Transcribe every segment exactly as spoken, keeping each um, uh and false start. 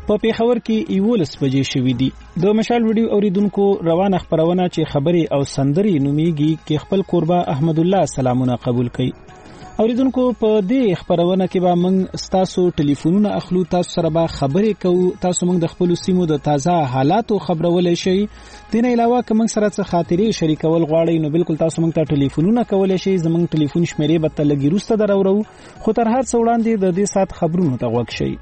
په پیښور کې یولس بجې شوې دي. د مشال ویډیو اوریدونکو روانه خبرونه چې خبري او سندري نوميږي کې خپل قربا احمد الله سلامونه قبول کړي. اوریدونکو په دې خبرونه کې به موږ تاسو ټلیفونونه اخلو، تاسو سره به خبرې کوو، تاسو موږ د خپل سیمو د تازه حالاتو خبرولای شئ. دین علاوه کوم سره څه خاطرې شریکول غواړئ نو بالکل تاسو موږ ته ټلیفونونه کولای شئ. زموږ ټلیفون شمیرې به تل لګي روسته درورو، خو تر هر څه وړاندې د دې سات خبرونو ته غوږ شئ.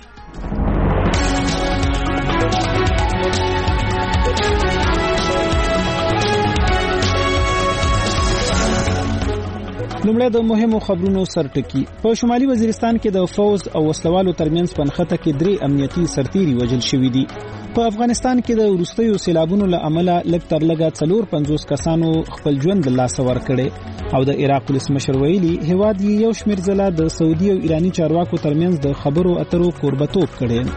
لومړی د مهمو خبرونو سرټکی. په شمالي وزیرستان کې د فوز او وسلوالو ترمنځ پنخته کې درې امنیتي سرتیري وژل شوي دي. په افغانستان کې د وروستیو سیلابونو له امله لږ تر لږه څلور پنځوس کسانو خپل ژوند له لاسه ورکړی او د عراق پولیس مشر ویلي هیواد یې یو شمېر ځله د سعودي او ایراني چارواکو ترمنځ د خبرو اترو کوربتوب کړی.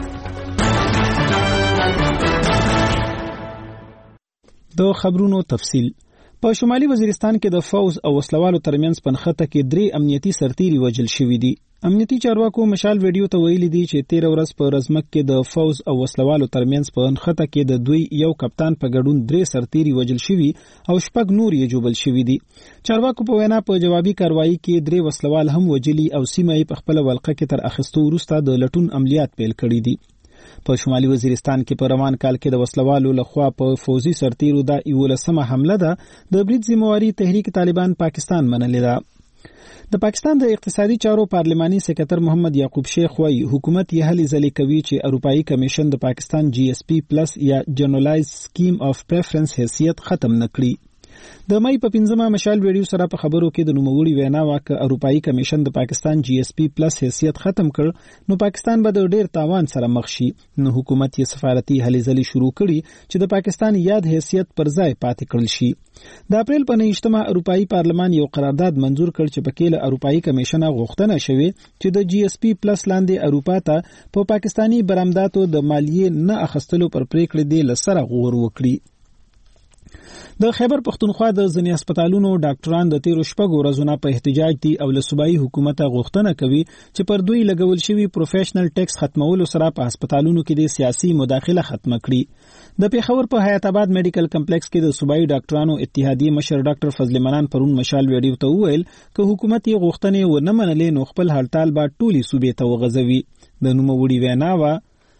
د خبرونو تفصیل. په شمالي وزیرستان کې د فوز او وسلوالو ترمنځ پنخته کې درې امنیتي سرتیري وژل شوي دي. امنیتي چارواکو مشال ویډیو ته ویلي دي چې تیر ورځ په رزمک کې د فوز او وسلوالو ترمنځ پنخته کې د دوی یو کپتان په ګډون درې سرتیري وژل شوي او شپږ نور یې جوبل شوي دي. چارواکو په وینا په جوابي کاروایی کې درې وسلوال هم وژلي او سیمه یې په خپل ولقه کې تر اخیستو وروسته د لټون عملیات پیل کړي دي. په شمالي وزیرستان کې په روان کال کې د وسلوالو لخوا په فوزي سرتیرو د یولسمه حمله ده د برید ذمہواری تحریک طالبان پاکستان منلې ده. د پاکستان د اقتصادي چارو پارلماني سکرټر محمد یعقوب شیخ وايي حکومت یې هلې ځلې کوي چې اروپאי کمیشن د پاکستان جی ایس پی پلس یا جنرالایز سکیم اف پریفرنس حیثیت ختم نکړي. د مې په پنځمه مشال ویډیو سره په خبرو کې د نوموړي وینا واکه اروپאי کمیشن د پاکستان جی ایس پی پلس حیثیت ختم کړ نو پاکستان به د ډیر تاوان سره مخ شي. نو حکومت یې سفارتي هلې ځلې شروع کړي چې د پاکستان یاد حیثیت پر ځای پاتې کړل شي. د اپریل په نهمه اروپאי پارلمان یو قرارداد منزور کړ چې په کې له اروپאי کمیشن غوښتنه شوې چې د جی ایس پی پلس لاندې اروپا ته په پاکستانی برآمداتو د مالیې نه اخیستلو پر پریکړې دی لسره غور وکړي. د خیبر پختونخوا د ځینې هسپتالونو ډاکټران د تیرو شپږو ورځو نه په احتجاج دي او له صوبایي حکومت غوښتنه کوي چې پر دوی لګول شوی پروفیشنل ټیکس ختمولو سره په هسپتالونو کې د سیاسي مداخله ختم کړي. د پیښور په حیات آباد میډیکل کمپلیکس کې د صوبایي ډاکټرانو اتحادیې مشر ډاکټر فضل منان پرون مشال ویډیو ته وویل چې حکومت یې غوښتنې ونه منلې نو خپل هړتال به ټولي صوبې ته وغځوي. د نوموړي وینا وا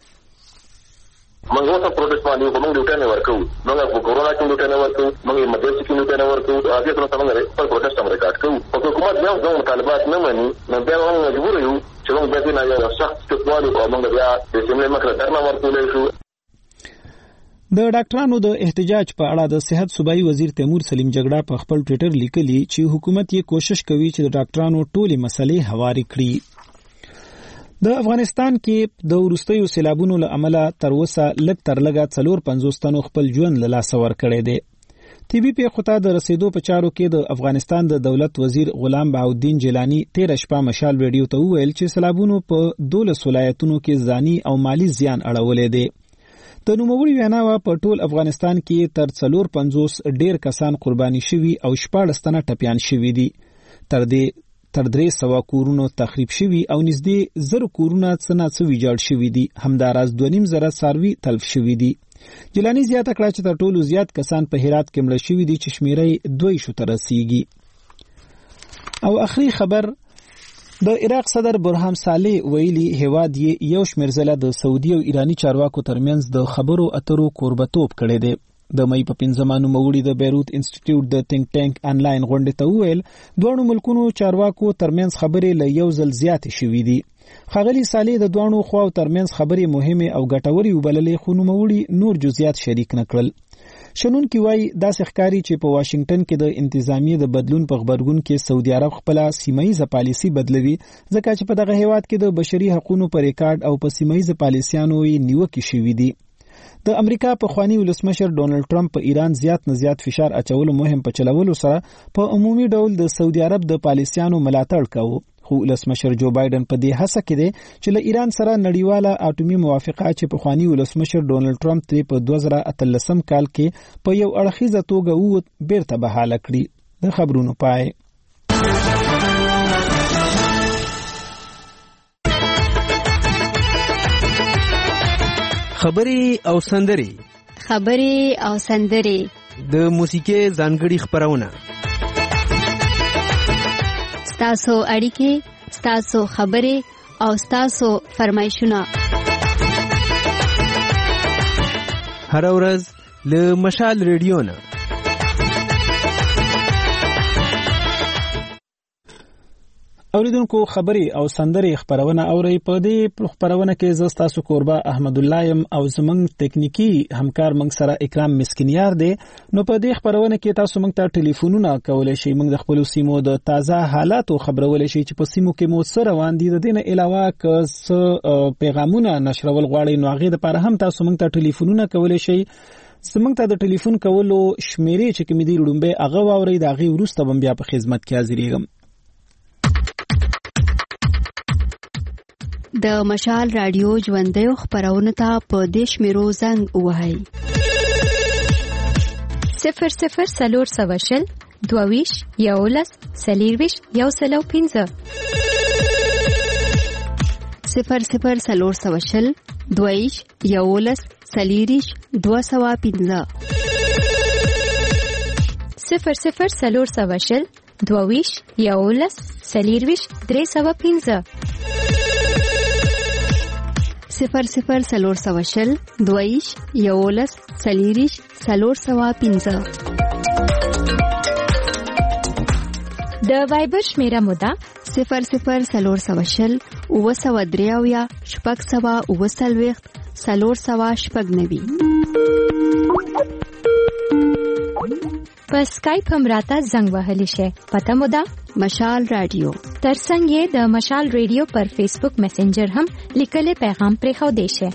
موږ اوس پروټیست باندې کوم ډیوټه نه ورکو، موږ په کورونا کې ډیوټه نه ورکو، موږ ایمرجنسي کې ډیوټه نه ورکو، هغه څه څنګه لري پر پروټیست هم ریکارډ کوو. په حکومت یو ځون مطالبات نه مانی نو بیا موږ مجبور یو چې موږ به نه یو سخت استقبال او موږ بیا د سیمې مخه درنه ورکولای شو. د ډاکټرانو د احتجاج په اړه د صحت صوبایي وزیر تیمور سلیم جګړه په خپل ټوئیټر لیکلي چې حکومت یې کوشش کوي چې د ډاکټرانو ټولې مسلې هواري کړي. د افغانستان کې د وروستیو سیلابونو له امله تر اوسه لږ تر لږه څلور پنځوس تنو خپل ژوند له لاسه ورکړی دی. طبي پیښو ته د رسیدو په چارو کې د افغانستان د دولت وزیر غلام بهاءالدین جیلانی تیره شپه مشال ویډیو ته وویل چې سیلابونو په دولس ولایتونو کې ځاني او مالی زیان اړولی دی. د نوموړي وینا وا په ټول افغانستان کې تر څلور پنځوس ډیر کسان قرباني شوي او شپاړس تنه ټپیان شوي دي. تر دې تر درې سوه کورونو تخریب شوي او نږدې زر کورونه څه ناڅه ویجاړ شوي دي. همداراز دوه نیم زره څاروي تلف شوي دي. جیلانی زیاته کړه چې تر ټولو زیات کسان په هرات کې مړه شوي دي چې شمیره دوی شو ته رسیږي. او اخري خبر د عراق صدر برهان صالح ویلي هیواد یې یو شمېر ځله د سعودي او ایراني چارواکو ترمنځ د خبرو اترو کوربتوب کړی دی. د مې په پنځمه نوموړي د بیروت انسټیټیوټ د تینک ټانک انلاین غونډې ته وویل دوه ملکونو چارواکو ترمنځ خبرې له یو ځل زیاتې شوې دي. ښاغلي صالح د دوه خواو ترمنځ خبرې مهمه او ګټورې وبللې خو نوموړي نور جزئیات شریک نه کړل. شنونکي وایي داسې ښکاري چې په واشنگټن کې د انتظامیې د بدلون په غبرګون کې سعودي عرب خپل سیمایي پالیسي بدلوي ځکه چې په دغه هیواد کې د بشري حقوقو پر ریکارډ او په سیمایي پالیسیانو یې نیوکې شوې دي. د امریکا په خواني ولسمشر ډونالد ټرمپ په ایران زیات نه زیات فشار اچولو مهم په چلولو سره په عمومي ډول د سعودي عرب د پالیسیانو ملاتړ کاوه. خو ولسمشر جو بایدن په دې هڅه کې دی چې له ایران سره نړیواله اټومي موافقه چې په خواني ولسمشر ډونالد ټرمپ ترې په دوه زره اتلسم کال کې په یو اړخیزه توګه ووت بیرته بحاله کړي. د خبرونو پای. خبرې او سندرې خبرې او سندرې د موسیقۍ ځانګړي خپرونه ستاسو اړیکې ستاسو خبرې او ستاسو فرمایشونه هر ورځ له مشال ریډیو نه اوریدونکو خبري او سندري خبرونه اوري په دې خبرونه کې ز تاسو قربا احمد الله يم او زمنګ ټیکنیکی همکار منګ سره اکرام مسکینیار دی نو په دې خبرونه کې تاسو منګ ته ټلیفونونه کولای شئ منګ د خپل سیمو د تازه حالات او خبرولای شئ چې په سیمو کې مو سره روان دي د دې علاوه که پیغامونه نشرول غواړئ نو هغه لپاره هم تاسو منګ ته ټلیفونونه کولای شئ زمنګ ته د ټلیفون کولو شمیرې چې کوم دي وړاندې هغه واوري دا غي ورسته بم بیا په خدمت کې حاضرېږم د مشال رادیو ژوندۍ خبرونه ته په دیش میرو زنګ وهاي صفر صفر سلور سواشل دوویش یولس سلیرویش یو سلو پینزه صفر صفر سلور سواشل دوویش یولس سلیریش دو سوا پینزه صفر صفر سلور سواشل دوویش یولس سلیرویش درې سوا پینزه صفر صفر سلور سواشل دویش یولس سلیریش سلور سوا پینزه د وایبر شمیره مودا صفر صفر سلور سواشل او سوا دریاویا شپږ سوا او سلويخت سلور سوا شپږ نوي په سکایپ هم راته زنګ وهلی شي پته مودا مشال رادیو ترڅنګ یې د مشال ریډیو پر فیسبوک میسنجر هم لیکلي پیغام پرې خو دی شي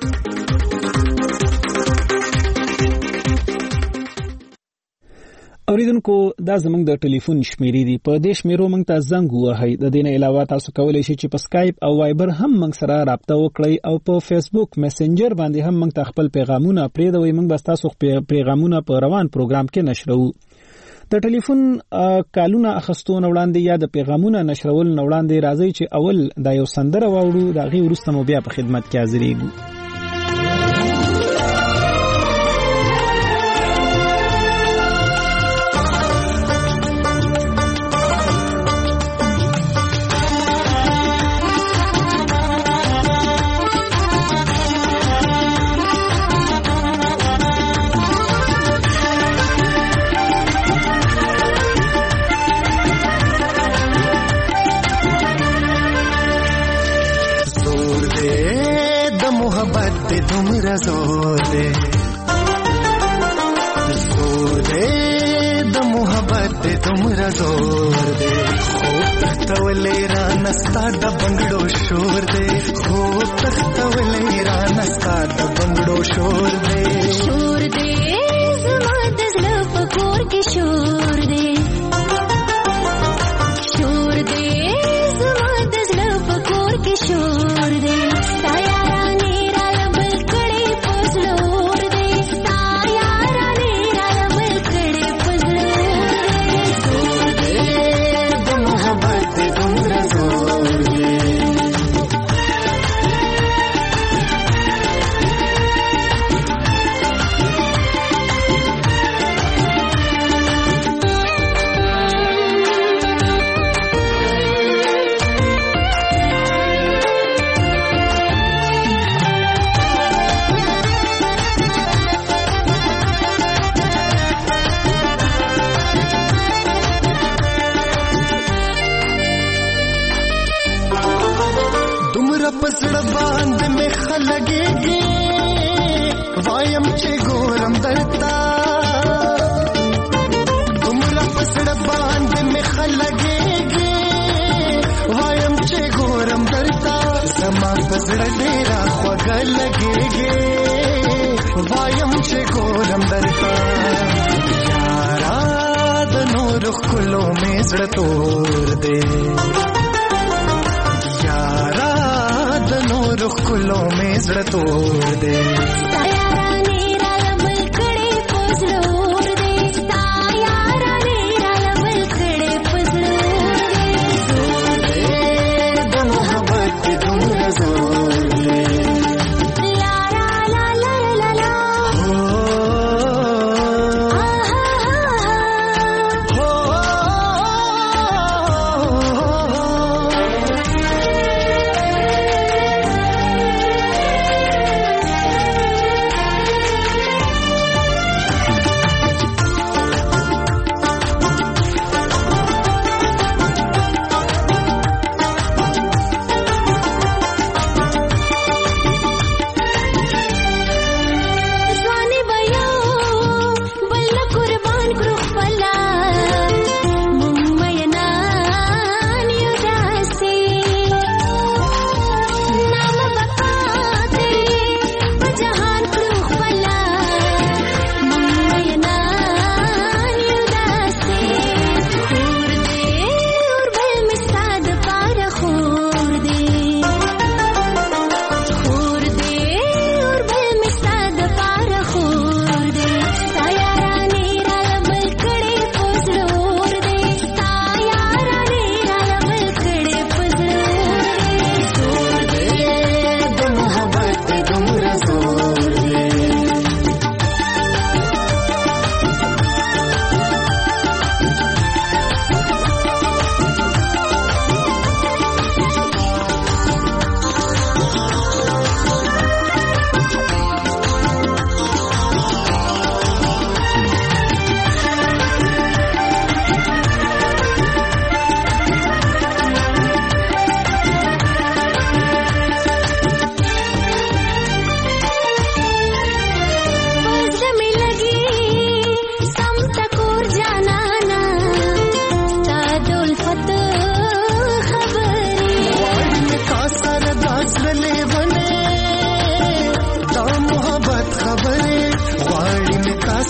اوریدونکو دا زمنګ د ټلیفون شمیرې دي په دې شمیرو موږ ته زنګ وهاي د دې نه علاوه تاسو کولای شئ چې په سکایپ او وایبر هم موږ سره رابطه وکړئ او په فیسبوک میسنجر باندې هم موږ ته خپل پیغامونه پرېږدئ موږ به تاسو پیغامونه په روان پروګرام کې نشرو د ټلیفون کالونه اخستو نوړاندې یا د پیغامونه نشرول نوړاندې راځي چې اول دا یو سندره واوړو دا غي ورسته مو بیا په خدمت کې حاضرېږو زور دے زور دے د محبت دے تمرا زور دے خوب تختولے را نستا د بنگڑو شور دے خوب تختولے را نستا د بنگڑو شور دے شور دے زما د زړه په کور کې شور دے شور دے زما د زړه په کور کې شور دے پسړ باندې مخ لګيږي وایم چې ګورم درتا تمرا پسړ باندې مخ لګيږي وایم چې ګورم درتا زما پسړ ډېر خوږ لګيږي وایم چې ګورم درتا یارا د نور خلو مې زړه تور دے رخ کلو میں زړه تور دے تیارانه را لبل کړي پزلور دے تیارانه را لبل کړي پزلور دے زور دے د محبت دومره زور دے لا لا لا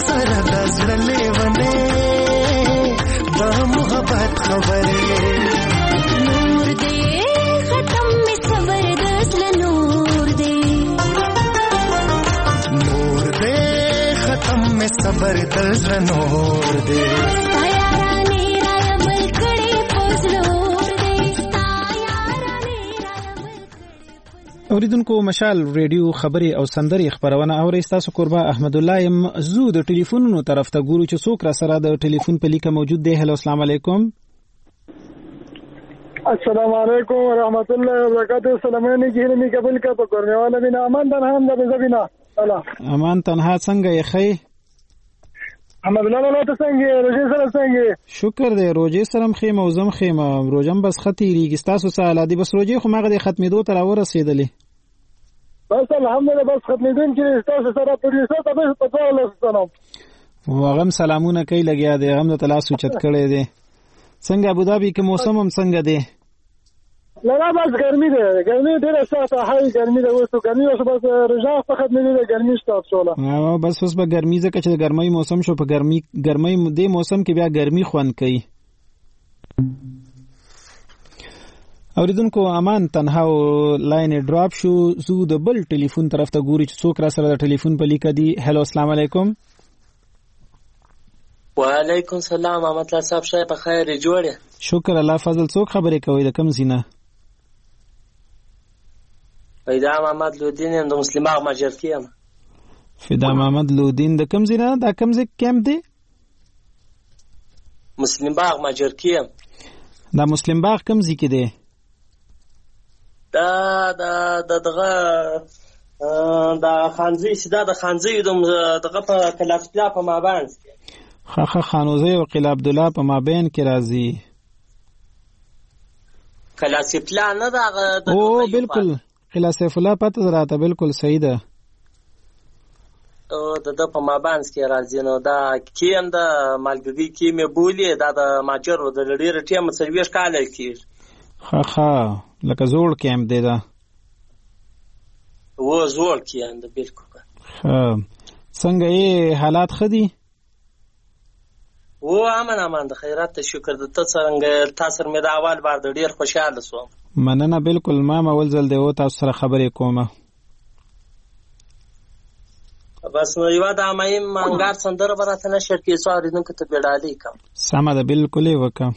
سره د زړه لیونې د محبت خبرې نور دې ختم می صبر د زړه نور دې نور دې ختم می صبر د زړه نور دې تیارانه را بل کړي پوزلور دې تیارانه را بل اوریدونکو مشال ریډیو خبري او سندري خبرونه اوري تاسو قربا احمد الله يم زو د ټلیفونونو طرف ته ګورو چې څوک را سره د ټلیفون په لیکه موجود دی. هلو السلام علیکم. السلام علیکم ورحمت الله وبرکاته. سلامونه جهل می قبول کا پکورنے والا بنا امان تنها هم د زبینا الله امان تنها څنګه یې خې احمد الله الله ته څنګه روزي سره څنګه شکر دی روزي سره خې موزم خې روزم بس خطيري تاسو سره دي بس روزي خو ماغه د ختمېدو تر ورسېدلې بس الحمدلله بس ختمېدون چې تاسو سره پروډوسر ته به په تاسو سلام وغم سلامونه کوي لګیا دی هم د تلاسو چت کړي دی څنګه ابوظبي کې موسم هم څنګه دی لږه بس ګرمي ده ګرمي ډیره سخته هاي ګرمي ده اوس ګرمي اوس بس رجا فقط نه ده ګرمي ستاسو شوله ها بس اوس به ګرمي ځکه چې ګرمي موسم شو په ګرمي ګرمي دې موسم کې بیا ګرمي خوند کوي. اوریدونکو امان تنها لاین ډراپ شو زو د بل ټلیفون طرف ته ګوري چې څوک را سره د ټلیفون په لیکه دی. هلو السلام علیکم. وعلیکم السلام احمد الله صاحب شای په خیر جوړه شکر الله فضل څوک خبرې کوي د کم زینه فیدا محمد لودین د مسلمان ماجرکی ام فیدا محمد لودین د کم زینه دا کم ځای کم دی مسلم باغ ماجرکی ام دا مسلم باغ کم ځای کې دی دا دا دغه دا خانزي سیدا د خانزي دغه په کلافتلا په مابان خخه خانوزه او قلعه عبدالله په مابین کې راځي قلعه سیفلا نه دا او بالکل قلعه سیفلا پته راته بالکل صحیح ده او د په مابان کې راځي نو دا کیم د مالګری کې مې بولې دا د ماجر د لړې ټیم سرویش کال کې خخه لکه زوړ کیم دی دا و زوړ کیم د بالکل ها څنګه یې حالات خدي و امن امان د خیرات ته شکر د ته څنګه تاسو مې د اول بار د ډیر خوشاله سوم مننه بالکل ما مول زل دی او تاسو سره خبرې کومه بس نو یو د امایم منګار سندره براته نشر کې سواري نو کته بیړالي کوم سم ده بالکل وکم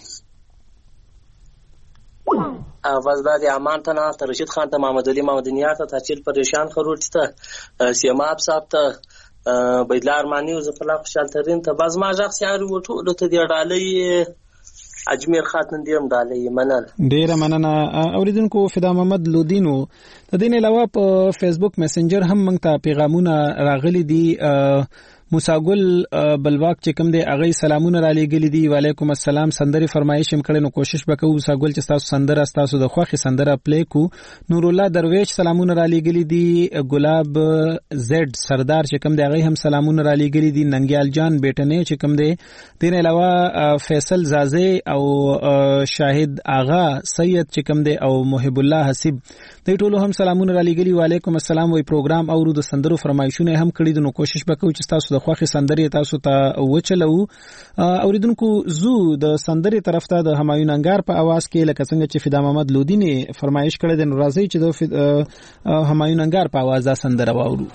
اواز د امان ته نه تر رشید خان ته محمد علي محمدنیات ته چیل پریشان خروج ته سیماب صاحب ته بیدلار مانی او زفلا خوشحال ترین ته باز ما ځخ سیاري وټو ته دی ډالۍ اجمیر خاتون دیم ډالۍ مننه ډیره مننه. اوریدونکو فدا محمد لودینو د دین علاوه په فیسبوک میسنجر هم موږ ته پیغامونه راغلي دي. موساګل بلواک چې کوم دی اغه سلامونه را لېګل دي وعلیکم السلام سندري فرمایش هم کړي نو کوشش وکړو موساګل چې تاسو سندره تاسو د خوخي سندره پلی کو. نور الله درویش سلامونه را لېګل دي. ګلاب زد سردار چې کوم دی اغه هم سلامونه را لېګل دي. ننګیال جان بیٹنه چې کوم دی دین علاوه فیصل زازه او شاهد آغا سید چې کوم دی او محب الله حسیب دوی ټول هم سلامونه را لېګل. وعلیکم السلام وی پروګرام اورو د سندرو فرمایشونه هم کړي دي نو کوشش وکړو چې تاسو د خوخي سندري تاسو ته وچلو. اوریدونکو زو د سندري طرف ته د همایون انګار په आवाज کې لکه څنګه چې فدا محمد لودینی فرمایش کړی د ناراضي چې د همایون انګار په आवाज دا سندره واورو.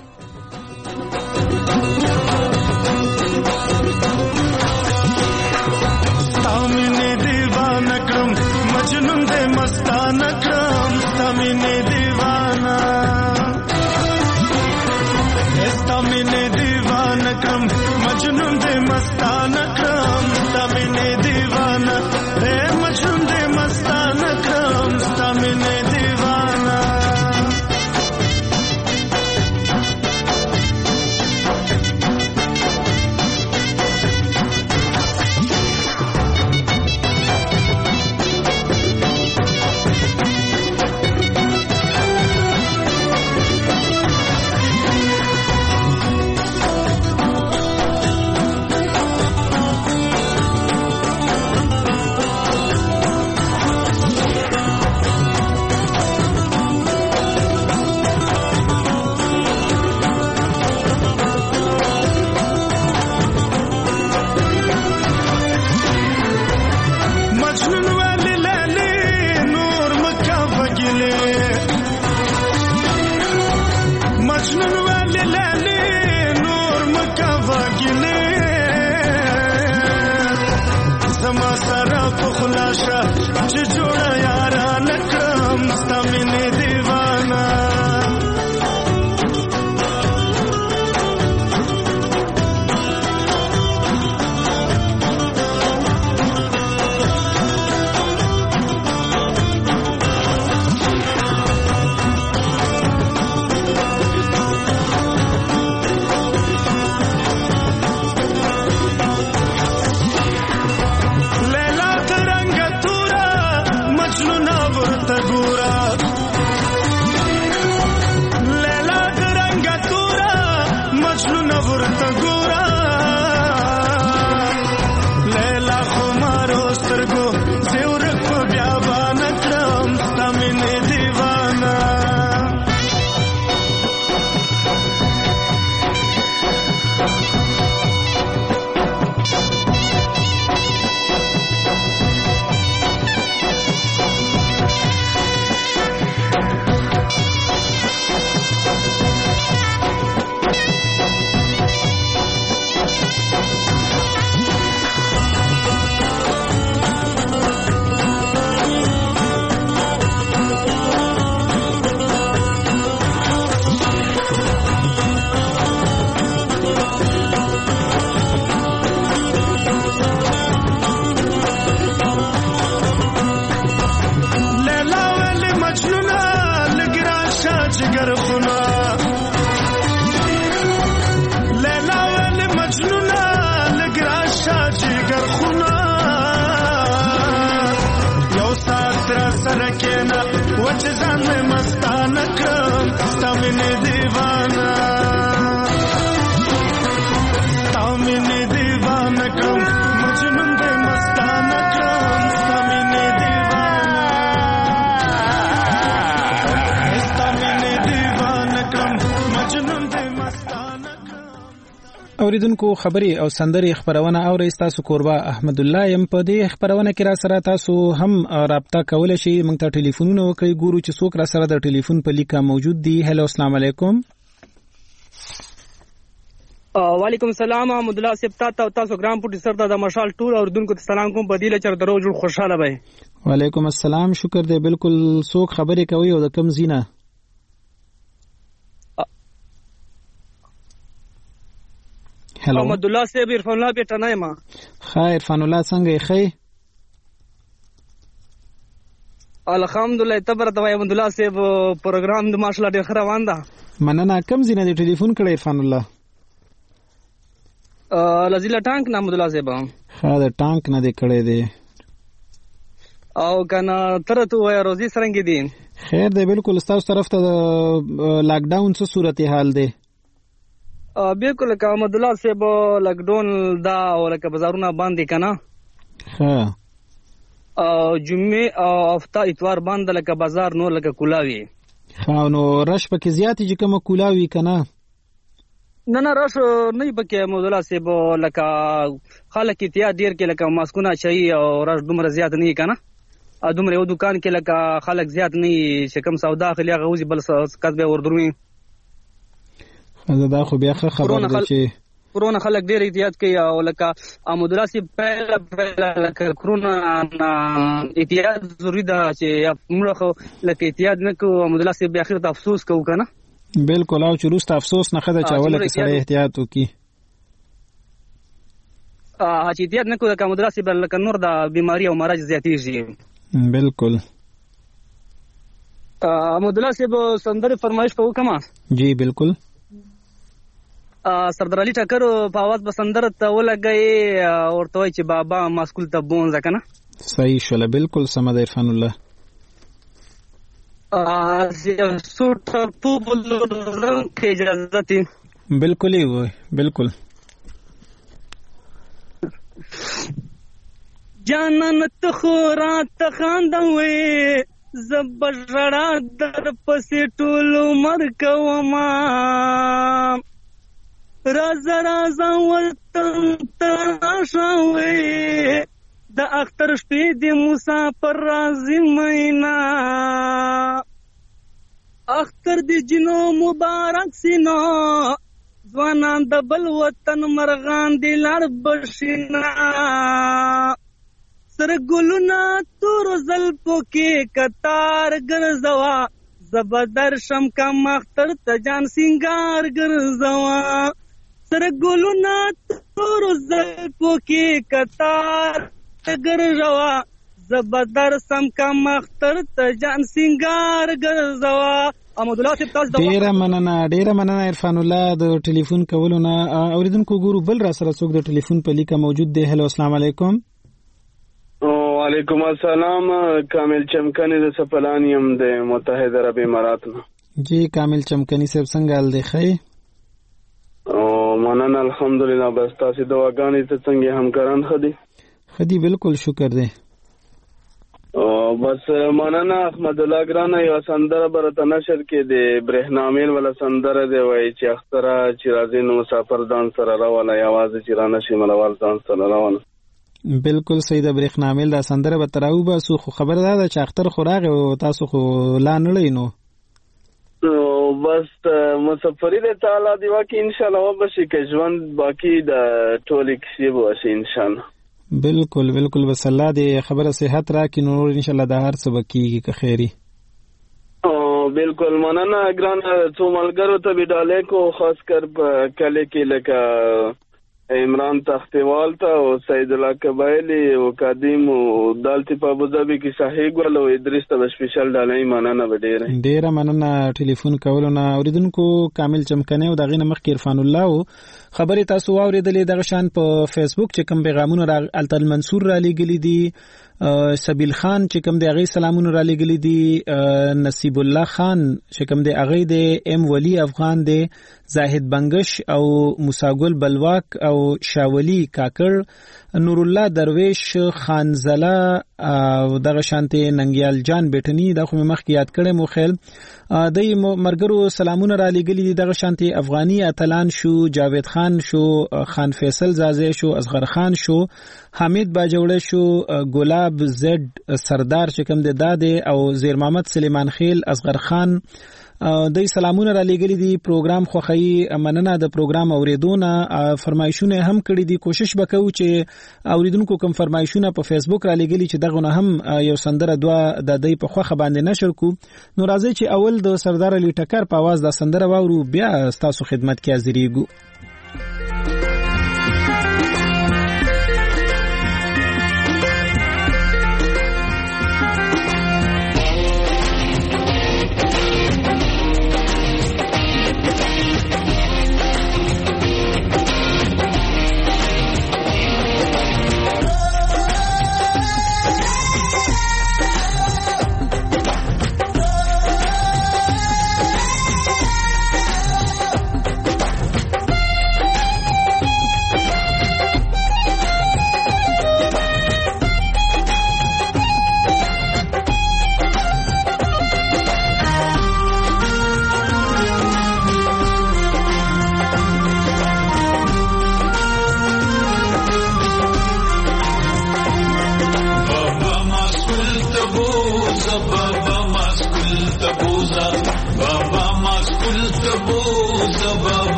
تامینه دیوانه کړم مجنون دې مستانه کړم تامینه دیوانه تامینه دیوانه کړم مجنون دې مستانه کړم تامینه دیوانه دې مجنون دې مستانه کړم تامینه دیوانه راشه چې جوړه یاران کړم ستا مینې دیوانه اوریدونکو خبري او سندري خبرونه او تاسو کوربه احمد الله يم په دې خبرونه کې را سره تاسو هم رابطه کول شي موږ ته ټلیفونونه وکړئ ګورو چې څوک را سره د ټلیفون په لیکه موجود دي. هلو السلام علیکم. وعلیکم السلام احمد الله سپتا تاسو ګرام پټي سره د مشال ټول اوریدونکو ته سلام کوم. په دې لچر درو جوړ خوشاله وای. وعلیکم السلام شکر دې بالکل څوک خبري کوي او د کم زینه هلو احمد الله صاحب عرفان الله بیٹنای ما خیر عرفان الله څنګه یې الحمدلله تبر دوای احمد الله صاحب پروګرام د ماشاءالله ډیر روان ده. مننه کم زینه دی ټلیفون کړی عرفان الله ا لزیلا ټانک نام عبد الله صاحب ها د ټانک نه دی کړی دی او کنه تر ته وای روزي سرنګ دي خیر دی بالکل تاسو طرف ته لاک ډاون څه صورتحال دی؟ بالکل که احمد الله صاحب لاک ډاون دا او لکه بازارونه باندې کنه ها او جمعه او هفته اتوار باندې لکه بازار نور لکه کولاوي ها نو رش پکې زیات چې کوم کولاوي کنه نه نه رش نه پکې احمد الله صاحب لکه خلک اتیا ډیر کې لکه ماسکونه شي او رش دومره زیات نه کنه ا دومره یو دکان کې لکه خلک زیات نه چې کوم سودا خلی غوځي بل څه به وردروي دا خو بیا خبر ده چې کرونا خلک ډیر احتیاط کوي او لکه احمد الله صاحب پهلا پهلا لکه کرونا احتیاط ضروری ده چې موږ خو لکه احتیاط نه کوو احمد الله صاحب اخر ته افسوس کوو کنه بالکل او چې روسته افسوس نه خده چاوله کې سره احتیاط وکي ا چې احتیاط نه کوو د احمد الله صاحب لکه نور د بیماری او مرض زیاتېږي بالکل احمد الله صاحب سندره فرمایش کوو کما جی بالکل سردار علي ټکر په आवाज بسندر ته ولګي ورته چې بابا ماسکول ته بون ځکنه صحیح شول بالکل سم ده عرفان الله ا سوټ په بل کې اجازه دي بالکل ہی وای بالکل جانان ته خورا ته خاندوي زبړړا در پسې ټول عمر کوما راز راز ولتن تراشوي د اختر شپې د مسافر رازي مینا اختر د جنو مبارک سينو ځوانان د بل وطن مرغان د لار بشینا سر ګلونه تور زلفو کې کتار ګرځوا زبدر شم کا مختر ته جان سنگار ګرځوا سر ګلونه تور زلفو کې کتار ګرځوا زبدر سم کا مختر ته جان سنگار ګرځوا. ډیره مننه ډیره مننه عرفان الله د ټلیفون کولو نه. اوریدونکو ګورو بل را سره څوک د ټلیفون په لیکه موجود دی. هلو السلام علیکم. وعلیکم السلام. کامل چمکنی د سپلانیم د متحده عرب امارات نه. جی کامل چمکنی صاحب څنګه حال دی؟ ښه او مننه الحمدلله. بس تاسو دواګانې ته څنګه همکاران خدي خدي بالکل شکر دی. او بس مننه احمد الله ګرانه. یو سندره برته نشر کې د برهنامین ولا سندره دی وای چې اختره چې راځي نو مسافر ځان سره راواله یوازې چې رانه شي ملوال ځان سره راواله. بالکل صحیح ده. برهنامین دا سندره به تراو باسو خو خبر ده چې اختر خو راغی او تاسو خو لا نه لینو. نو بس مسافری د تعالی دی واکه ان شاء الله وبشي کې ژوند باقی د ټولې کیسې به شي ان شاء الله. بالکل بالکل. بس الله دې خبره صحت راکړي نو ان شاء الله د هر څه بکیږي که خیری. او بالکل مننه ګران. څو ملګرو ته به ډالې کو خاص کر کله کې لکه عمران تختوال ته او سید الله قبایلی او قدیم او دالتی په ابوظبي کې صحیح ګل او ادریس ته سپیشل ډالې مننه وډیره ډیره مننه ټلیفون کولو نه. اوریدونکو کامل چمکنه او دغه نمخ کې عرفان الله خبرې تاسو واوریدلې دغه شان په فیسبوک چې کوم پیغامونه التل منصور را لګلی دي. سبیل خان چې کوم دی هغه سلامونه را لګلی دي. نصیب الله خان چې کوم دی هغه دی. ام ولی افغان دی. زاهد بنگش او موساګل بلواک او شاولی کاکر. نور الله درویش خانزله او دغه شانته ننګیال جان بیٹنی دا خو مخ کې یاد کړم. مو خیل د مرګرو سلامونه را لګلی دي. دغه شانته افغانی اتلان شو. جاوید خان شو. خان فیصل زازه شو. اصغر خان شو. حمید باجوړه شو. ګلاب زد سردار چې کوم دی داده او زیر محمد سلیمان خیل اصغر خان د سلامونه را لګلی دي. پروګرام خوخی مننه د پروګرام اوریدونه. فرمایشونه هم کړی دي. کوشش وکړو چې اوریدونکو کوم فرمایشونه په فیسبوک را لګلی چې دغه نه هم یو سندره دوا د دې په خوخه باندې نشر کو. نو راځي چې اول د سردار علي ټکر په आवाज د سندره واورو بیا تاسو خدمت کې حاضرېږو.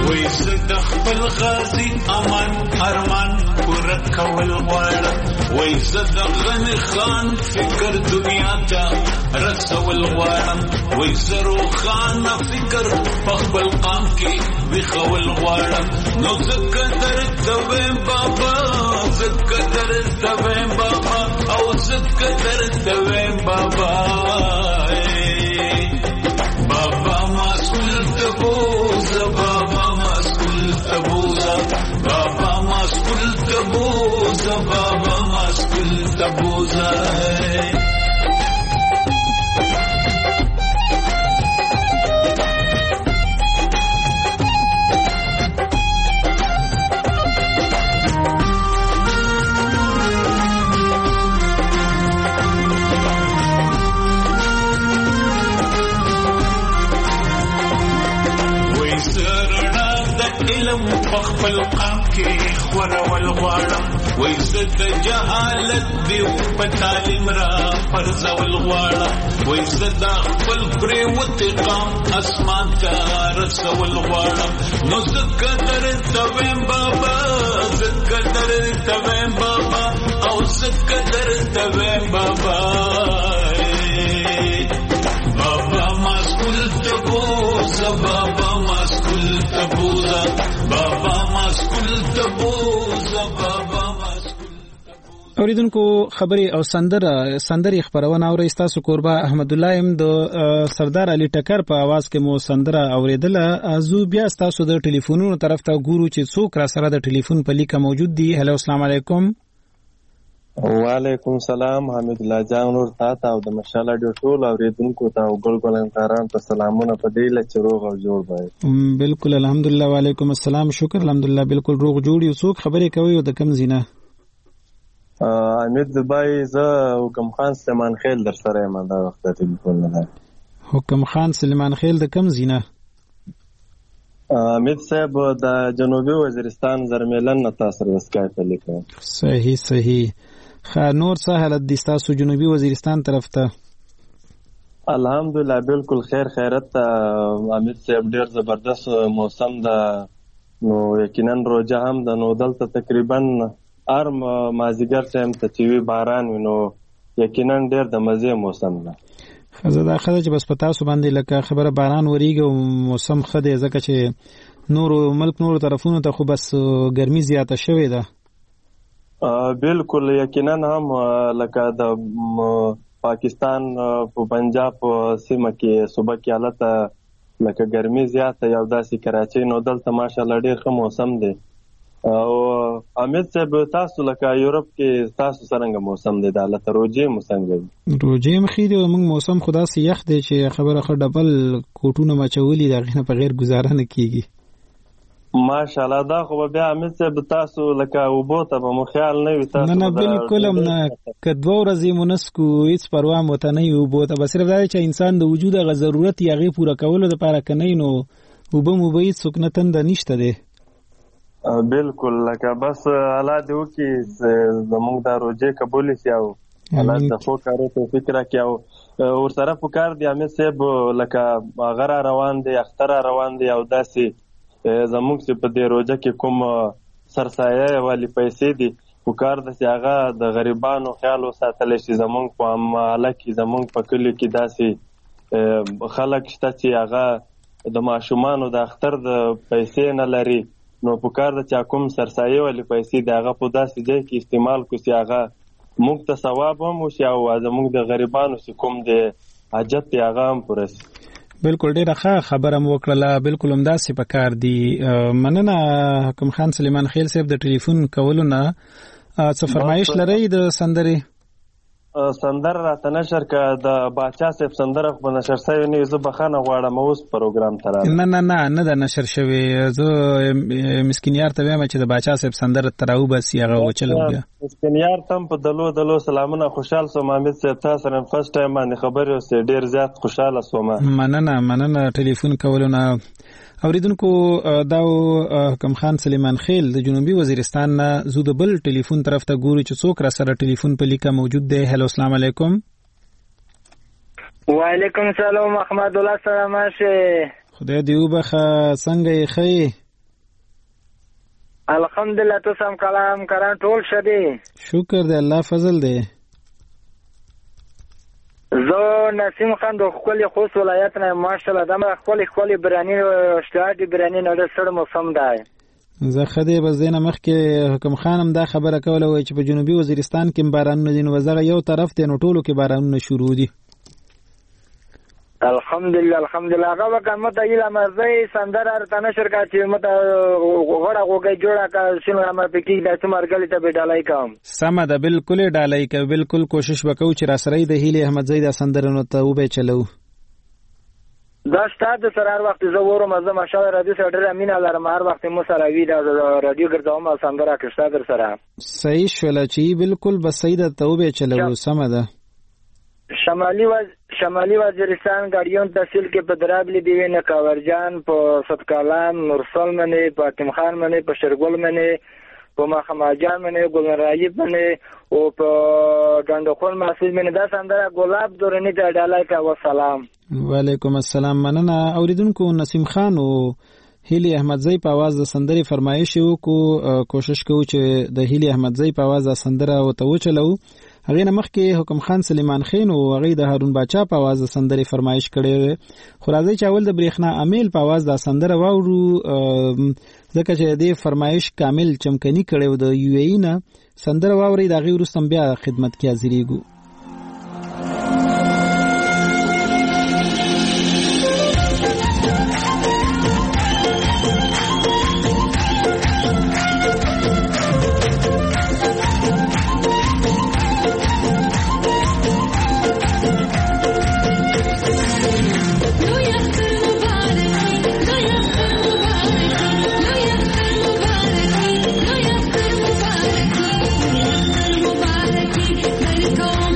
وای زه د خپل غازی امان ارمان پوره کول غواړم وای زه د غنی خان فکر دنیا ته رسول غواړم وای زه روښانه فکر په خپل قام کې ویښول غواړم نو ځکه درته وایم بابا ځکه درته وایم بابا او ځکه درته وایم بابا بابا مسئول ته بوزه بابا مسئول ته بوزه بابا مسئول ته بوزه بابا مسئول ته بوزه خپل قام کې خورول غواړم وای زه د جهالت دیو په تعلیم را پرځول غواړم وای زه د خپل پریوت قام اسمان ته رسول غواړم نو ځکه درته وایم بابا ځکه درته وایم بابا او ځکه درته وایم بابا بابا مسئول ته بوزه بابا مسئول ته بوزه بابا مسئول ته بوزه بابا مسئول اوریدونکو خبري او سندره سندري خبرونه اوري تاسو قربا احمد الله ام د سردار علي ټکر په आवाज کې مو سندره اوریدله ازو بیا تاسو د ټلیفونونو طرف ته ګورو چې څوک را سره د ټلیفون په لیکه موجود دي هلو السلام علیکم وعلیکم السلام حمید الله جان نور تاسو او د مشاله ډیو ټول اوریدونکو ته او ګل ګلن کاران ته سلامونه په دې لچ روغ او جوړ وای بالکل الحمدلله وعلیکم السلام شکر الحمدلله بالکل روغ جوړ یو څوک خبرې کوي د کم زینه حمید بای زه حکم خان سلیمان خیل در سره یم دا وخت ټلیفون نه حکم خان سلیمان خیل د کم زینه حمید صاحب د جنوبي وزیرستان زرمیلن نه تاسو ورسکای په لیکه صحیح صحیح خا نور څه حالت دي تاسو جنوبي وزیرستان طرف ته الحمدلله بالکل خیر خیرت حمید صاحب ډیر زبردست موسم ده نو یقینا روزه هم ده نو دلته تقریبا ارم مازیګر ټایم ته چې باران نو یقینا ډیر د مزه موسم ده خزه دا خزه چې بس پتا سو باندې لکه خبره باران وریږي او موسم خده ځکه چې نور ملک نور طرفونو ته خو بس ګرمي زیاته شوې ده بالکل یقینا هم لکه د پاکستان په پنجاب سیمه کې صوبه کې حالت لکه ګرمي زیاته یو داسې کراچۍ نو دلته ماشاءالله ډېر ښه موسم دی او امید صاحب تاسو لکه یورپ کې تاسو څنګه موسم دی د حالت روجې مو څنګه دی روجې مخې دی موږ موسم خدا سي یخ دی چې خبره خ ډبل کوټونه مچولي دغه په غیر گزاره نه کیږي ماشاءالله دا خو بیا امید صاحب تاسو لکه وبو ته به مو خیال نه وي تاسو نه بالکل هم نه کدو ورځې مونسکو هیڅ پروا مو ته نه وبو ته بس صرف دا چې انسان د وجود غ ضرورت یې غي پوره کولو لپاره کني نو وبو مو به هیڅ سکنتن د نشته دی بالکل لکه بس حالات یو کې زموږ د روزه قبول شي او حالات د خو کارو ته فکر راکې او ور سره فکر دی امید صاحب لکه غره روان دی اختر روان دی او داسي زموږ چې په دې روزه کې کوم سرسایه والی پیسې دي فکر د هغه د غریبانو خیال وساتل شي زموږ په عمله کې زموږ په کلی کې داسي خلک شته چې هغه د ماشومانو د اختر د پیسې نه لري نو فکر د چا کوم سرسایه والی پیسې د هغه په داسې ځای کې استعمال کو چې هغه موږ ته ثواب هم وشي او زموږ د غریبانو چې کوم د حاجت هغه هم پوره شي بالکل ډیره ښه خبره مو وکړه بالکل همداسې پکار دی مننه حکم خان سلیمان خیل صاحب د ټلیفون کولو نه څه فرمایش لرئ د سندرې سندر راته نشر که د باچا صاحب سندره خو نشر شوی نه زه بخښنه غواړم اوس پروګرام ته راغلم نه نه نه نه ده نشر شوی زه مسکینیار ته وایم چې د باچا صاحب سندره تر او بس هغه وچلو بیا مسکینیار تم په دلو دلو سلامونه خوشحال سوم حمید صاحب تاسو سره فرست ټایم باندې خبرې اوسې ډیر زیات خوشاله سوم مننه مننه ټلیفون کولو نه اوریدونکو دا حکم خان سلیمان خیل د جنوبي وزیرستان نه زو د بل ټلیفون طرف ته ګوري چې څوک را سره ټلیفون په لیکه موجود دی هلو السلام علیکم وعلیکم السلام احمد الله سلام شه خدای دې وبخه څنګه یې خې الحمدلله تو سم کلام کران ټول شدي شکر دی الله فضل دی. زه نسیم خان د خپل خوست ولایت نه ماشاءالله دمه خپل خپل برانی شتاډي برانی نه د سړ موسم دی. زه خدای بس دینه مخکې حکم خانم دا خبره کوله وای چې په جنوبي وزیرستان کې بارانونه دي نو زغه یو طرف ته نو ټولو کې بارانونه شروع دي. الحمدلله الحمدلله هغه وکړه مته ایله مرزي سندر ارته نشر کا چې مته غوړه غوګي جوړه کا شنو ما پکې د څمرګلې ته ډالای کوم. سم ده بالکل ډالای کوي بالکل کوشش وکاو چې را سره د هیله احمد زید سندرونو ته وبې چلو. دا ستاد سره هر وخت زه ورو مزه ماشاءالله رادیو سره ډېر امین الله هر وخت مو سره وی دا رادیو ګرځوم سندره کې ستاد سره صحیح شول چې بالکل بس سید ته وبې چلو. سم ده. شمالي وز... شمالي وزیرستان ګاډیون تحصیل کې په درابلی دی نه کاورجان په ستکالام نورسل منې په حاتم خان منې په شرګل منې په مخماجان منې ګلنرایب منې او په ډنډخون محسوس منې دا سندره ګلاب دورنی ته ډالای کا وسلام. وعلیکم السلام. مننه اوریدونکو. نسیم خان او هیلی احمدزی په आवाज د سندرې فرمایش وکړو. کوشش کوو چې د هیلی احمدزی په आवाज د سندره او ته وچلو. هغه نه مخکې حکم خان سلیمان خان او هغه د هارون باچا په आवाज د سندرې فرمایش کړي. خو راځي چې اول د بریښنا امیل په आवाज د سندره واورو ځکه چې د فرمایش کامل چمکني کړي د یو ای نه سندره واوري د غیر رستم بیا خدمت کې حاضرېږو. Go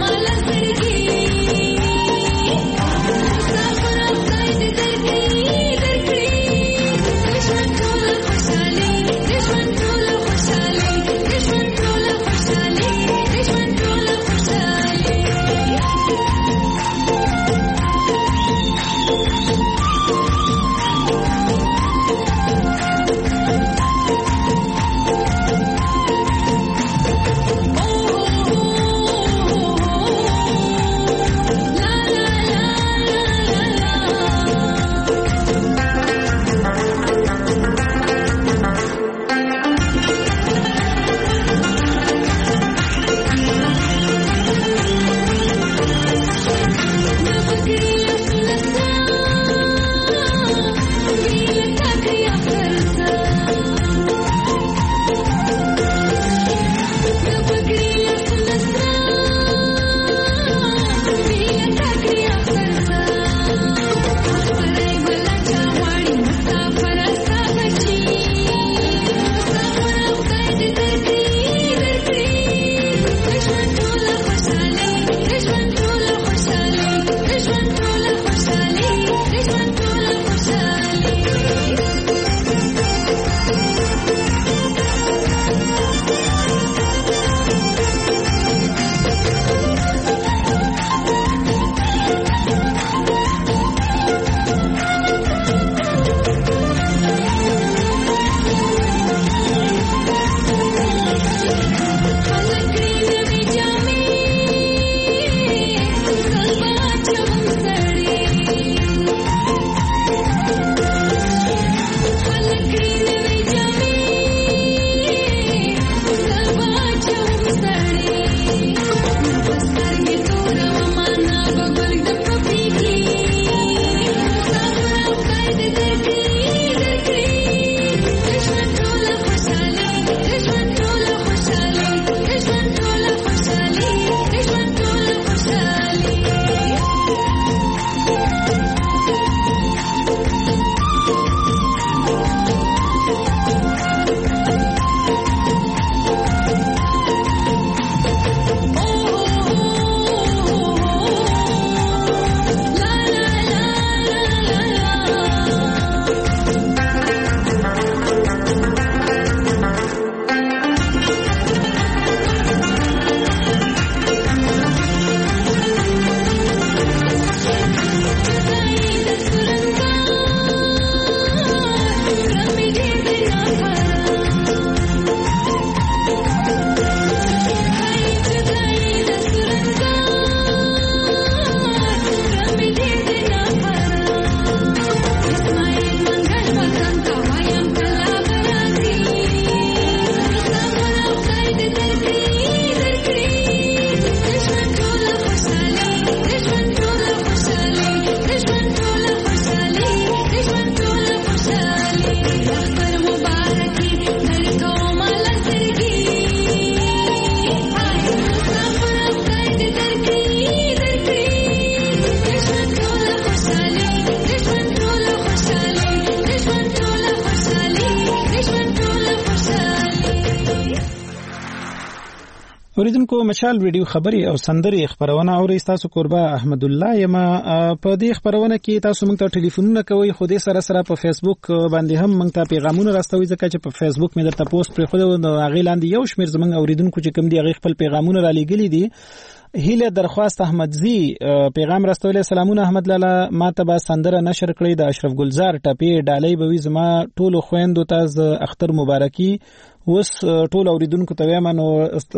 اوریدونکو مشال ویډیو خبري او سندري خبرونه اوري تاسو قربا احمد الله یما په دې خبرونه کې تاسو موږ ته ټلیفونونه کوي خو دې سره سره په فیسبوک باندې هم موږ ته پیغامونه راستوي ځکه چې په فیسبوک مې درته پوسټ پرې خو د هغه لاندې یو شمېر زموږ اوریدونکو چې کوم دي هغه خپل پیغامونه را لېږلي دي. هیله درخواست احمدزی پیغام راستولی سلامونه احمد لالا ما ته به سندره نشر کړی د اشرف ګلزار ټپې ډالۍ به وي زما ټولو خویندو ته ز اختر مبارکي اوس ټول اوریدونکو ته وایم نو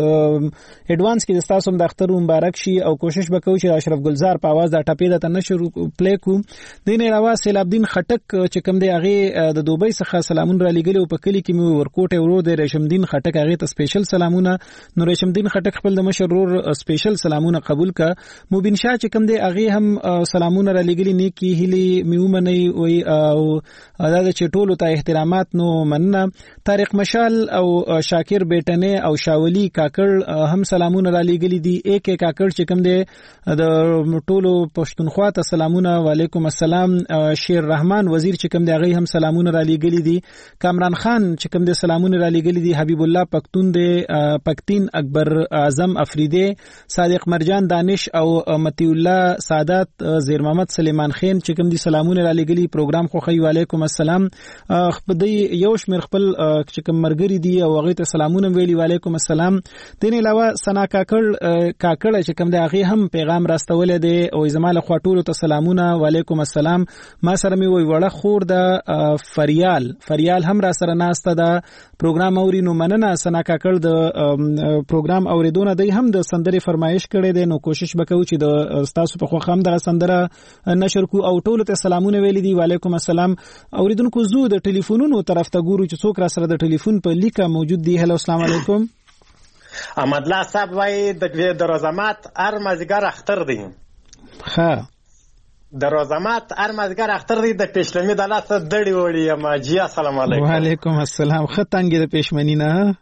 اډوانس کې د تاسو د اختر مبارک شي او کوشش وکړو چې اشرف ګلزار په आवाज د ټپې د نشر پلی کو. دین علاوه سیلابدین خټک چې کوم دی هغه د دوبۍ څخه سلامونه را لېږلي او په کلی کې مې ورکوټه ورو د ریشمدین خټک هغه ته سپیشل سلامونه. نو ریشمدین خټک خپل د مشرور سپیشل سلامونه قبول کا. مبین شاه چې کوم دی هغه هم سلامونه را لېږلي نیکی هلي میومنی وي او دا چې ټولو ته احترامات نو مننه. طارق مشال او شاکر بیٹنه او شاولی کاکړ هم سلامونه را لېږلي دي. ایک ایک کاکړ چې کوم دی د ټولو پښتونخوا ته سلامونه وعلیکم السلام. شیر رحمان وزیر چې کوم دی هغه هم سلامونه را لېږلي دي. کامران خان چې کوم دی سلامونه را لېږلي دي. حبیب الله پختون دی پختین اکبر اعظم افریدی صادق مرجان دانش او متی الله سعادت زیر محمد سلیمان خان چې کوم دی سلامونه را لېږلي. پروګرام خو خی وعلیکم السلام. خپل یو شمیر خپل چې کوم مرګري دي او هغه ته سلامونه ویلي وعلیکم السلام. دین علاوه سنا کاکړ کاکړ چې کوم دی هغه هم پیغام راستول دي او زماله خواټولو ته سلامونه وعلیکم السلام. ما سره می وی وړه خور د فریال فریال هم را سره ناسته د پروګرام اوري نو مننه سنا کاکړ د پروګرام اوریدونه دی هم د سندري فرمایش کړي دي نو کوشش وکړو چې د تاسو په خو هم د سندره نشر کو او ټولو ته سلامونه ویلي دي وعلیکم السلام. اوریدونکو زو د ټلیفونونو طرف ته ګورو چې څوک را سره د ټلیفون په لیکه موجود دی. هلو السلام علیکم. احمد الله صاحب وای د د روزمات هر مازیګر اختر دی. ها د روزمات هر مازیګر اختر دی د پېشلمي د لاس دړي وړي ما جی السلام علیکم. وعلیکم السلام. ختنګ د پېشمنی نه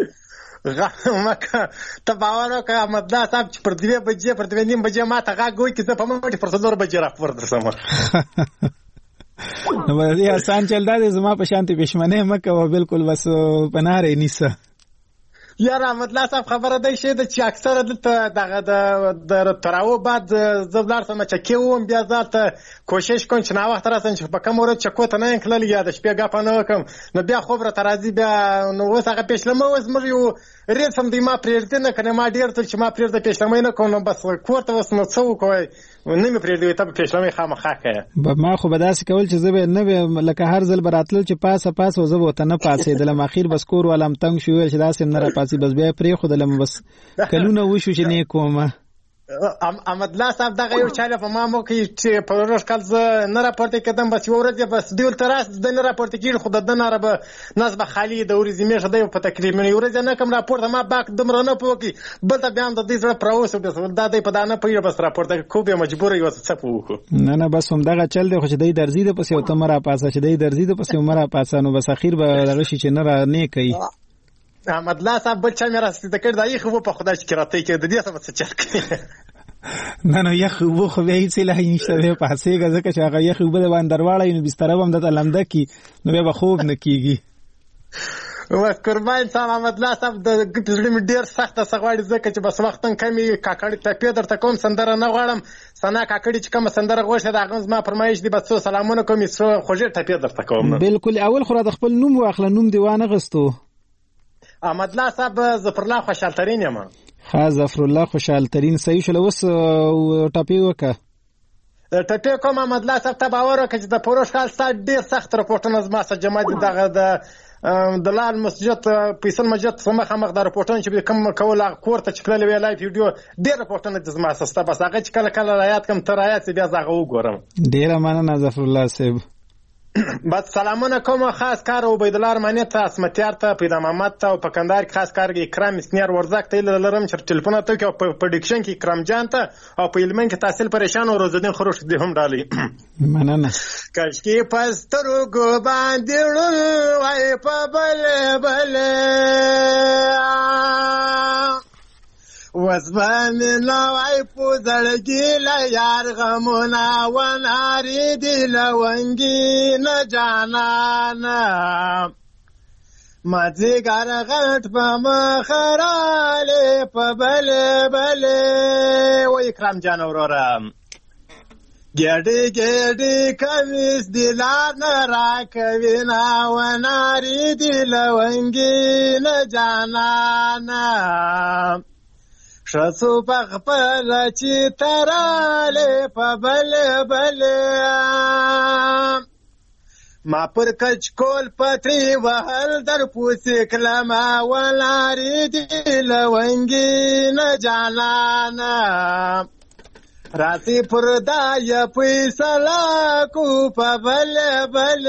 مکه ته باور وکړه احمد الله صاحب چې پر دوه بجې پر دوه نیم بجې ما ته غاګوي چې په مټ پر څلور بجې را پور درسم. نو باندې آسان چل دا زما په شانتي پښمنه مکه او بالکل بس پناره نیسه. یاره احمد الله صاحب خبره دی شه د چې اکثره دلته دغه د تراو بعد زبلار سم چې کېوم بیا ځاته کوشش کوم چې نا وخت راسم چې په کوم ورځ چې کوته نه کړل یا د شپې غا پنه وکم نو بیا خو بر ترازی بیا نو وسه پېښلمه وس مې یو ریسم دی ما پرېږدې نه کنه ما ډیر تر چې ما پرېږدې پېښلمه نه کوم بس کوته وس نو څو کوي نه مې پرېږدې ته پېښلمه خامخا کوي. ما خو به داسې کول چې زه نه به لکه هر ځل براتل چې پاسه پاسه زه وته نه پاسې دلم اخیر بس کور ولم تنگ شو چې داسې نه را پاسې بس بیا پرې خو دلم بس کلونه وشو چې نه کومه. احمد الله صاحب دغه یو چاله په ما مو کې چې په ورځ کال زه نه راپورته کېدم بس یو ورځ بس دیول تراس د نه راپورته کېږي خو د نه را به ناس به خالی د ورځې میشه دی په تکلیف مې یو ورځ نه کوم راپورته ما باک دمر نه پوکي بل ته بیا د دې سره پروسه بس دا دی په دانه پیره بس راپورته کو به مجبور یو څه پوکو نه نه بس هم دغه چل دی خو چې دی درځي د پسې او تمره پاسه چې دی درځي د پسې عمره پاسه نو بس اخیر به دغه شي چې نه را نه کوي. احمد الله صاحب بل چا مې راستي د کړ دای خو په خدای چې راته کې د دې څه څه چل کوي. نه نه یخ وو خو به هیڅ له نشته به پاسېګه ځکه چې هغه یخ وبد باندې درواړی نو بستر هم د لمده کی نو به خوب نه کیږي. و قربان صاحب احمد الله صاحب د ګپزړې ډیر سخت سغواړي ځکه چې بس وختن کمی کاکړ ته پیدر ته کوم سندره نه غواړم سنا کاکړي چې کوم سندره غوښه د اغنز ما فرمایش دی بس سلامونه کوم سو خوږه ته پیدر ته کوم. بالکل اول خو د خپل نوم واخله نوم دیوانه غستو. احمد الله صاحب ظفر الله خوشحال ترين یم. ها ظفر الله خوشحال ترين صحیح شل وس ټاپی وکا ټاپی کوم احمد الله صاحب ته باور وکړه چې د پروش خال ست ډیر سخت رپورټونه زما سره جمع دي دغه د د لال مسجد پیسل مسجد سمه خمغ د رپورټونه چې کوم کول کوړه چې کله وی لایف ویډیو ډیر رپورټونه د زما سره بس هغه چې کله کله رایات کم تر رایات بیا زغه وګورم. ډیر مننه ظفر الله صاحب. بس سلامونه کوم خاص کار عبید الله ارمانی ته اسمتیار ته پیدا محمد ته په کندهار کې خاص کار اکرام اسنیار ورزاک ته لرم چې ټلیفون ته کې په پروډکشن کې اکرام جان ته او په علمن کې تحصیل پریشان او روزدین خروش دي هم ډالي. مننه. کاش کې پسترو ګو باندې ړو وای په بل بل وزبان نوای پوزړګی لا یار غمونا وناری دی لونګی نه جانانا مازیګر غټ په مخراله په بل بل و اکرام جان وروره ګډي ګډي کمیس دی لار نه راکوي نا و ناري دی لونګي نه جانانا شسو په خپل چې تراله په بل بل ما پر کچ کول پتری وهل در پوسی کلما و ناري دی لونګي نه جانانا راتی پر دای پیسلا کو په بل بل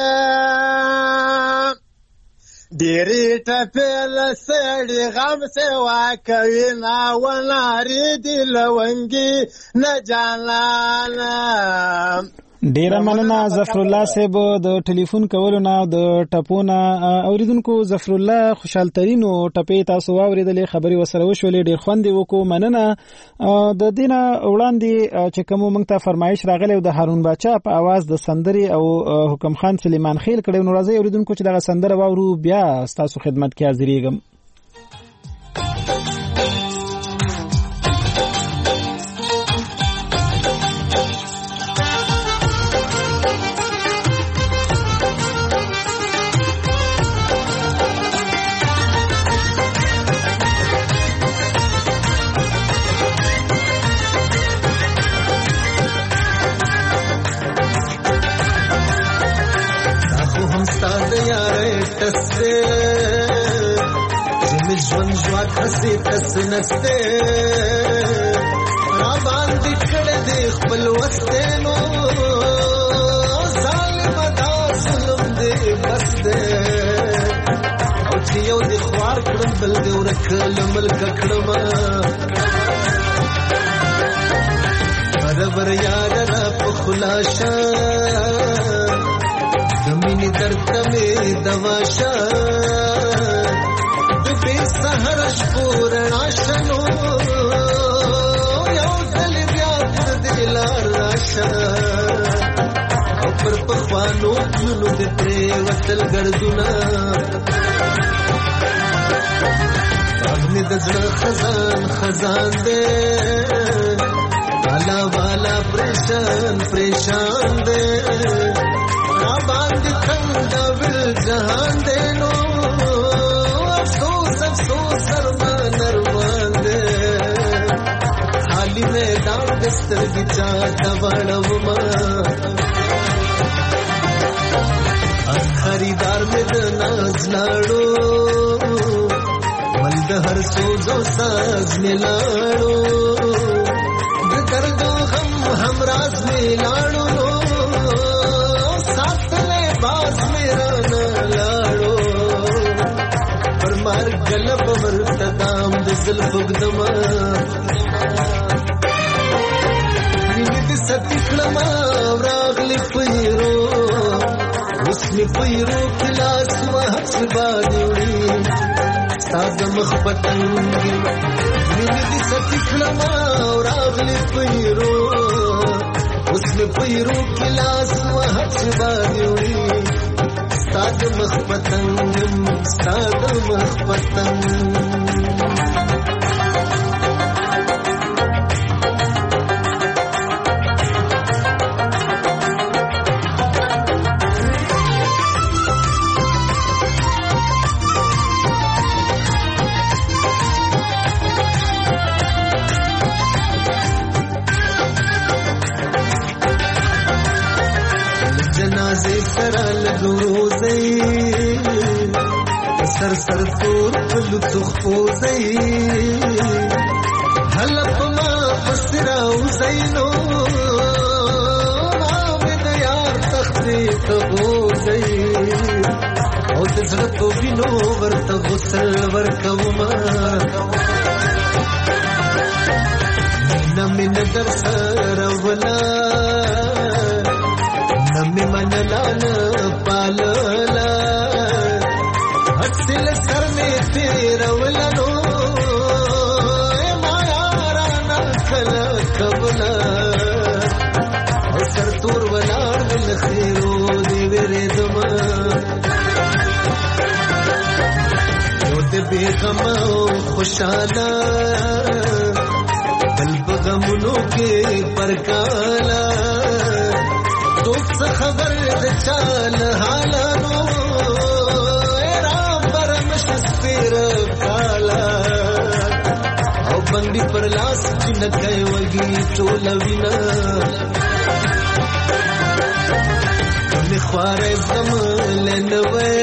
ډېرې ټپې له سړي غم سوا کوي نا و ناري دي لونګي نه جانانه ډیره مننه ظفر الله صاحب د ټلیفون کولو نه د ټپونه اوریدونکو ظفر الله خوشحال ترين او ټپې تاسو واوریدلې خبري وسره وشولې ډیر خوند وکړو مننه د دینه وړاندې چې کوم موږ ته فرمایش راغلی د هارون باچا په आवाज د سندري او حکم خان سلیمان خیل کړي نو راځي اوریدونکو چې دا سندره واورو بیا تاسو خدمت کې حاضرېږم خسي کس نسته را باندې کړه دې خپل وسته نو ظالم دا ظلم دې بس دې او چې یو دې خوار کړم بل دې ورکل ملک کړم برابر یاد را په خلاصه زمینی درد مې دواشه سهر شپور راشنو یو دل بیا پر دلار راشا او پر پخوانو پلونو د پری وصل ګرځونا باندې د زړه خزان خزان دې والا والا پریشان پریشان دې را باندې څنګه ول جهان دې نو خالی میدان دستر گچا دوڑوما خریدار میں دناز لاڑو ملد ہر سوزو ساز میں لاڑو دردو غم ہم راز میں لاڑو ساتھ میں باز میرا نہ لاڑو مار گلب ورتدام د زلف غدما نیت ستکلما راغلی پیرو اسمی پیرو کلاس وحس بادوی ساز مخبتنگی نیت ستکلما راغلی پیرو اسمی پیرو کلاس وحس بادوی ستاد مخبتنگم ستاد مخبتنگم سر سر تور پلو تخفوزی حلب ما پسراو زینو مامد یار تختی تغوزی او دزغتو بینو ورت غسل ورکوما نمی ندر سر ولا نمی منلان پاللا حسل سر میں تیرا ولنو ما یارانا کلا کبلا سر تور ولار دل خیرو دی ویرے دما बेगम खुशाला बल बगमनों के परकाला दुख खबर चाल हालानो राम परमश सिर काला औ बंदी पर लास चिन गए वगी चोलविना कम ख्वारे जमलन वे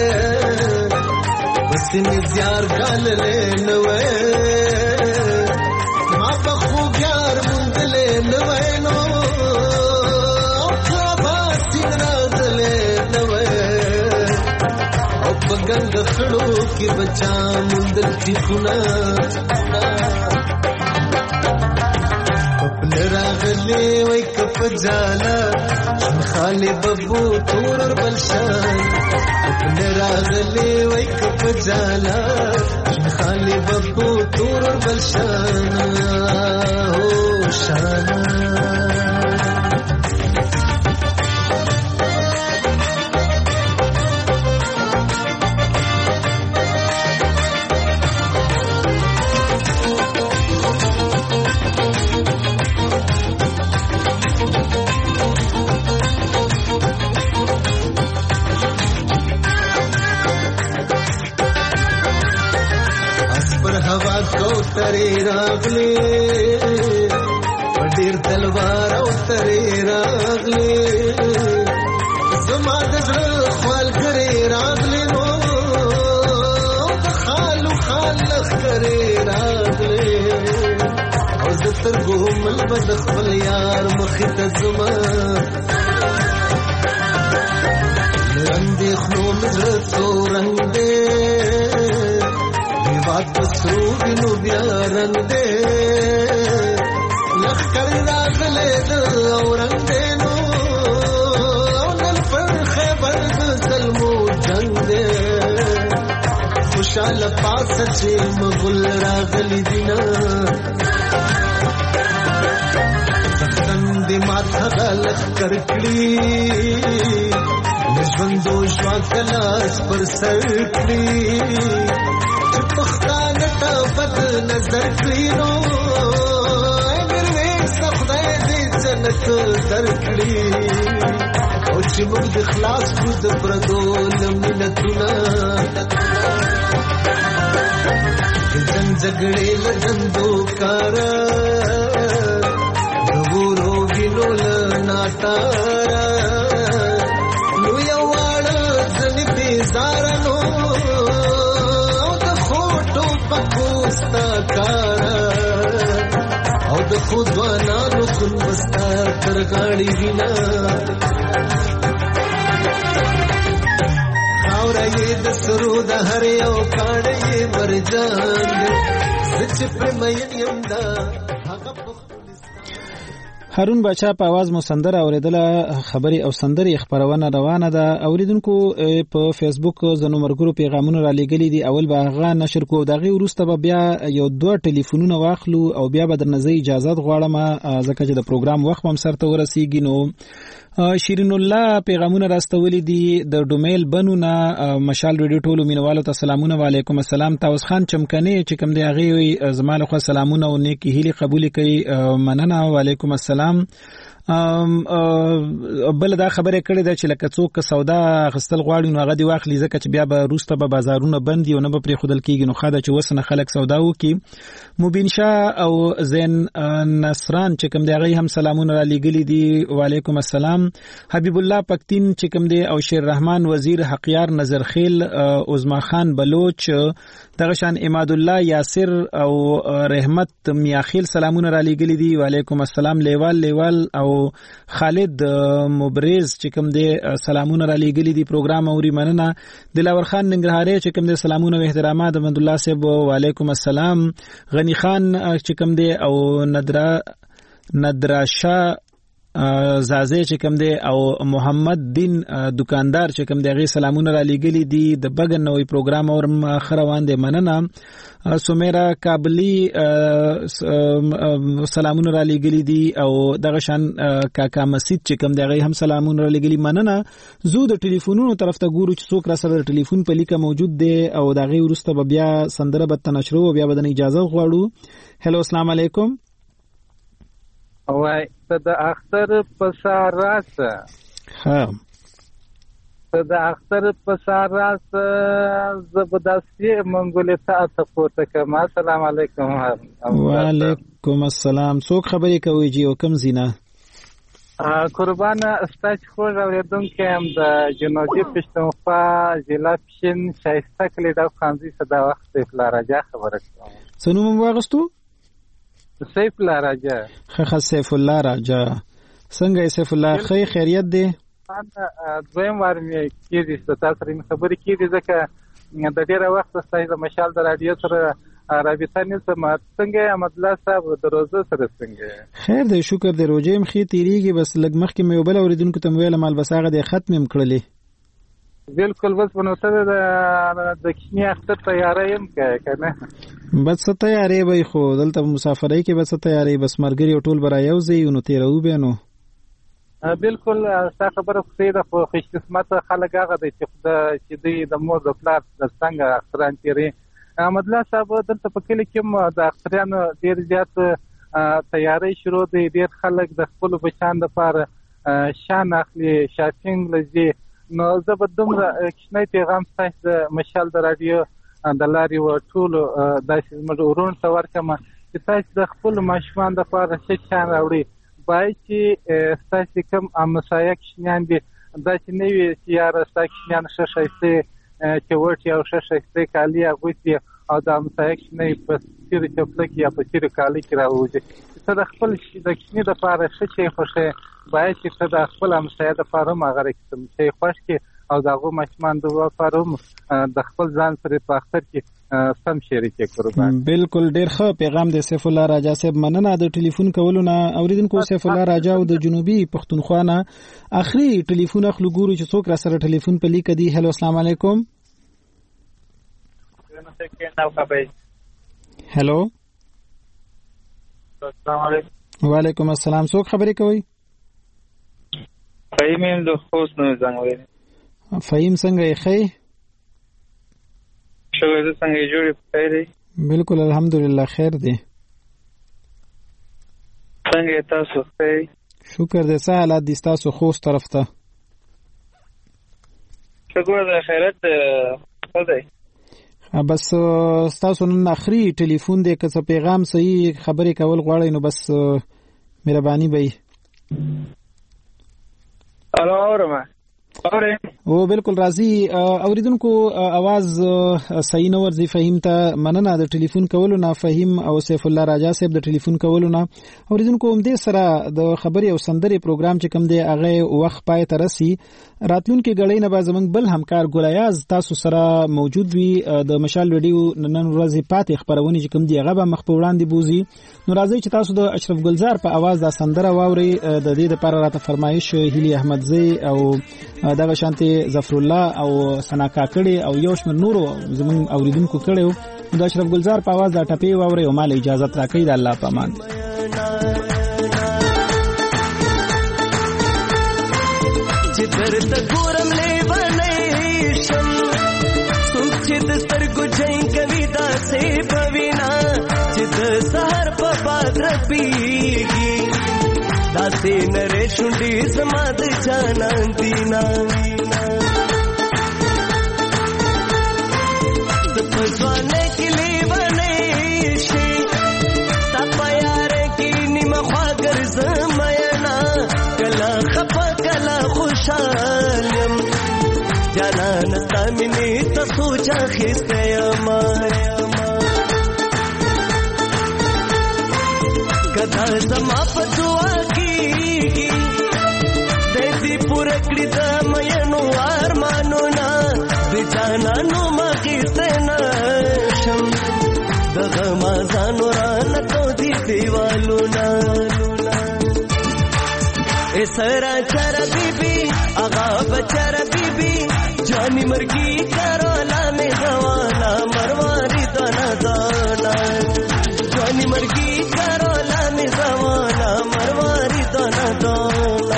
बसिन यार गाल लेनवे मा बखू यार मुंद लेनवे नो गंग खड़ो के बचा मुंदल की खुना अपने रागले वही कप जाला खाले बब्बू तोर और बलशान अपने रागले वही कप जाला खाले बब्बू तोर और बलशान हो शाना तरे रागले पडेर तलवार तरे रागले समाज ख्वाल करे रागले नो खालू खालख करे रागले औजतर गोमल बदखल यार मखित जुमा रंदे खनो मजरतो रंदे बात सूबिनु ब्यारन दे लखकर रागले औरंगे नो नल पर खैबर सलमो जंग दे खुशाल पास से मुगल रागली दिना तंदे माथा लखकर कड़ी निजबंदो श्वाकलास पर सरकड़ी पख्तान बद नजर क्रीनो मेरे सखदे दी जन्नत दरकड़ी ओ चिमुद खलास खुद प्रदोल मिनतुना जन झगड़े लगंदो कारा गबूरो बिनोल नातारा लुयवाड़ जन बेजारनो पकोस्ता कारा औ द खुदवाना नो कुन बस्ता कर गाड़ी बिना खावरा ये दसरो द हरे औ काड़े ये मर जान सच प्रेम यमदा هارون بچا په आवाज مو سندره اوریدله خبري او سندري خبرونه روانه ده اوریدونکو په فیسبوک زنو مرګرو پیغامونه را لګلې دي اول به غا نشر کو دغه وروسته به بیا یو دوه ټلیفونونه واخلو او بیا به درنه اجازه غواړم ځکه چې د پروګرام وخت هم سره ورسیږي نو شیرین الله پیغامونه راستولې دي د ډومیل بنونه مشال ریډیو ټولو مینوالو ته سلامونه وعلیکم السلام تاوس خان چمکنه چې کوم دی هغه زماله خو سلامونه او نیکی هیلي قبول کړي مننه وعلیکم السلام بل دا خبره کړې ده چې لکه څوک سودا غستل غواړي نو هغه دی واخلي ځکه چې بیا به روسته به بازارونه بند او نه به پرې خودل کېږي نو خاله چې وسنه خلک سودا وکي مبین شاه او زین نصران چې کوم دی هغه هم سلامونه را لګلي دي وعلیکم السلام حبیب الله پکتین چې کوم دی او شیر رحمان وزیر حقیار نظرخیل عظما خان بلوچ دغه شان اماد الله یاسر او رحمت میاخیل سلامونه را لګلي دي وعلیکم السلام لیوال لیوال او خالد مبرز چې کوم دی سلامونه را لګلي دي پروګرام اوري مننه دلاور خان ننګرهاري چې کوم دی سلامونه او احترامات محمد الله صاحب وعلیکم السلام غنی خان چې کوم دی او ندرا ندراشا زازه چې کوم دی او محمد دین دکاندار چې کوم دی غي سلامونه را لګلی دي د بغن نوې پروګرام اور خروان دی مننه سمیرا کابلی سلامونه را لګلی دي او دغه شان کاکا مسجد چې کوم دی غي هم سلامونه را لګلی مننه زو د ټلیفونونو طرف ته ګورو چې څوک را سره ټلیفون په لیکه موجود دی او دغه ورسته بیا سندره به تنشرو بیا بدن اجازه غواړو. هلو السلام علیکم. وای ته د اختر په سار راسه ها ته د اختر په سار راسه زبردستي منګولې ته پورته کما. السلام علیکم. وعلیکم السلام. څوک خبرې کوي جی او کم زینا قربان استاج خو اوریدونکو هم د جنوبي پښتونخوا ضلع پښین شایسته کلی د خانزي صدا وخت په راجا خبره کوم. سنوم واغستو سیف الله راجا. خه سیف الله راجا څنګه سیف الله خیر خیریت دی؟ انا دویم وار مې کېږي ستاسو سره خبرې کېږي ځکه د ډیره وخت ستاسو د مشال د رادیو سره رابطه نشم. څنګه احمد الله صاحب د روزه سره څنګه؟ خیر دی شکر دی. روزه مخې تیریږي بس لګ مخکې مې وبل اوریدونکو ته ویل مال بس هغه د ختم کړلې. بالکل بس بنوته د د کښنی اختر تیاری هم کنه بس تیاری به خو دلته مسافرۍ کې بس تیاری بس مرګري او ټول برا یو ځای نو تیرو به نو بالکل تاسو خبره خو د خوش قسمت خلک هغه د چې د مور د پلار د څنګه اختران تیری. احمد الله صاحب دلته په کلی کې د اخترانو ډیر زیات تیاری شروع دي. ډیر خلک د خپل بچان لپاره شان اخلي شاپینګ لږه نو زه به دومره کښنی پیغام ستاسو د مشال د رادیو د لارې و ټول داسې زموږ ورون ته ورکړم چې تاسو د خپل ماشومان لپاره څه شان راوړي باید چې ستاسو کوم همسایه کښنیان دي دا چې نه وي چې یاره ستا کښنیان ښه ښایسته چې وټي او ښه ښایسته کالي اغوستي او د همسایه کښنی په تیرو چپله کې یا په تیرو کالي کې راوځي. ته د خپل د کښني لپاره ښه شی خوښوې باید چې ته د خپل همسایه لپاره هم هغه رقم شی خوښ کړې او د هغو ماشومان د لپاره هم د خپل ځان سره په اختر کې سم شریک کړي. قربان بالکل ډېر ښه پیغام دی سیف الله راجا صاحب. مننه د ټلیفون کولو نه. اوریدونکو سیف الله راجا او د جنوبي پښتونخوا نه اخري ټلیفون اخلو ګورو چې څوک را سره ټلیفون په لیک دی. هلو السلام علیکم. هلو السلام علیکم. وعلیکم السلام. څوک خبرې کوي؟ فهیم د خوست نه زنګ. فهیم څنګه یې خې؟ شکر دې څنګه جوړې خیر دی؟ بالکل الحمدلله خیر دی. څنګه تاسو خیر؟ شکر دې. څه حالات دي تاسو خوست طرف ته؟ شکر دې خیرت څه دی؟ بس تاسو نن اخري ټلیفون دې که څه پیغام صحیح خبرې کول غواړئ نو بس مهرباني به الو اورم او بالکل راضي اوریدونکو आवाज صحیح نو ورځي. فهیم ته مننه د ټلیفون کولو نه. فهیم او سیف الله راجا صاحب د ټلیفون کولو نه. اوریدونکو هم دې سره د خبري او سندري پروګرام چې کوم دی هغه وخت پای ته رسي. راتلونکو غړې نه به زمنګ بل همکار ګولیاز تاسو سره موجود وي. د مشال ویډیو نن ورځې پاتې خبرونه چې کوم دی هغه به مخ په وړاندې بوزي. نو راځي چې تاسو د اشرف ګلزار په आवाज د سندره واوري. د دې لپاره راته فرمایش هیلی احمدزی او دغه شانتي ظفر الله او سنا کاکړي او یو شمېر نورو زمون اوریدونکو کړو. د اشرف ګلزار په आवाज د ټپي واوري او مال اجازه راکړي. د الله په امان. چې درته ګورم لیوانې شم څوک چې د سترګو جنګ کوي داسې په وینا چې د سهار په باد رپېږي داسې نرۍ شونډې زما د جانان دینا د په ځوانۍ کې لیوانې شي ستا په یارۍ کې نیمه خوا ګرځم مینا کله خفه کله خوشحال یم جانان ستا مینې ته سوچ اخیستی یم که دا زما په دعا کېږي دی دې پوره کړي د مینو ارمانونه د جانانو مخیستی نه شم د غمازانو رانه تودي دیوالونه سرا چر بیبي اغا بچر بیبي جانی مرګي کرولا نه غوالا مرواري دنا دنا جانی مرګي کرولا نه غوالا مرواري دنا دنا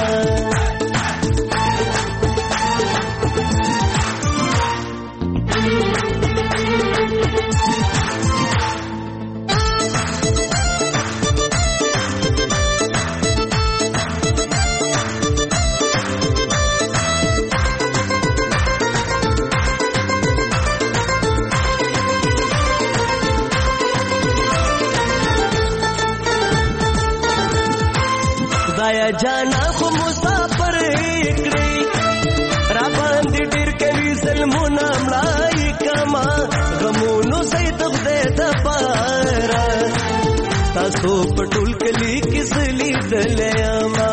خدایا جانا خو مسافر کړی را باندې ډیر کوي سلمونه مړای کما غمونو سید خدای د پاره تاسو پټول کلی کسلی دلیا ما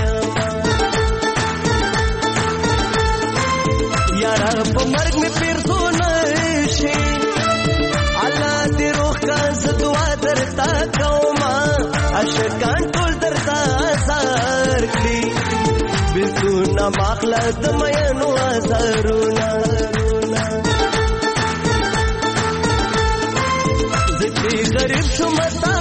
یارا په مرګ می پیر سونه شي الله دې روح کا زدوا درتا کوما اشکان ټول درتا سار کړی بلتونه ماخلا د مینو ازرونا زدي غریب شو متا